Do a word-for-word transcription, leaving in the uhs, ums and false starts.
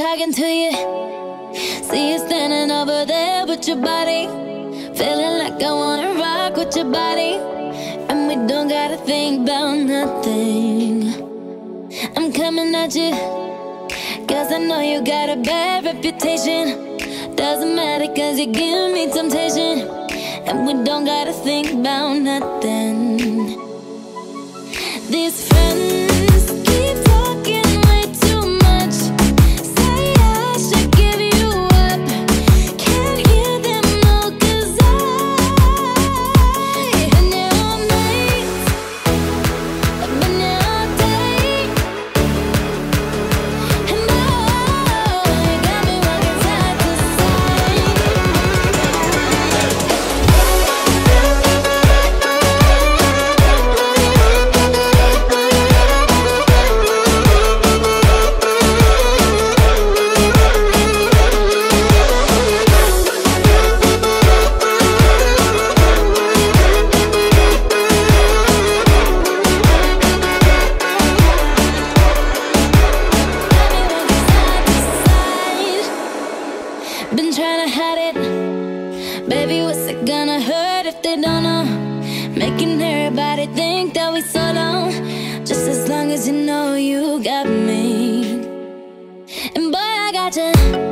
talking to you. See you standing over there with your body, feeling like I wanna rock with your body. And we don't gotta think about nothing. I'm coming at you, cause I know you got a bad reputation. Doesn't matter cause you give me temptation. And we don't gotta think about nothing. These friends keep talking way too much, say I should give you up. Can't hear them all cause I've been there all night, I've been there all day. And oh, you got me walking side to been trying to hide it. Baby, what's it gonna hurt if they don't know? Making everybody think that we so long. Just as long as you know you got me. And boy, I got you.